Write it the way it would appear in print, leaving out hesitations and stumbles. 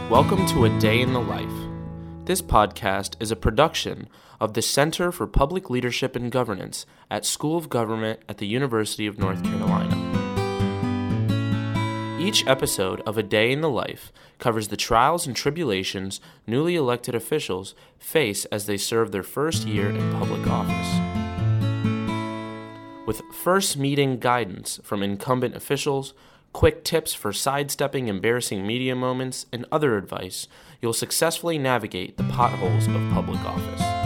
Welcome to A Day in the Life. This podcast is a production of the Center for Public Leadership and Governance at School of Government at the University of North Carolina. Each episode of A Day in the Life covers the trials and tribulations newly elected officials face as they serve their first year in public office. With first meeting guidance from incumbent officials, quick tips for sidestepping embarrassing media moments, and other advice, you'll successfully navigate the potholes of public office.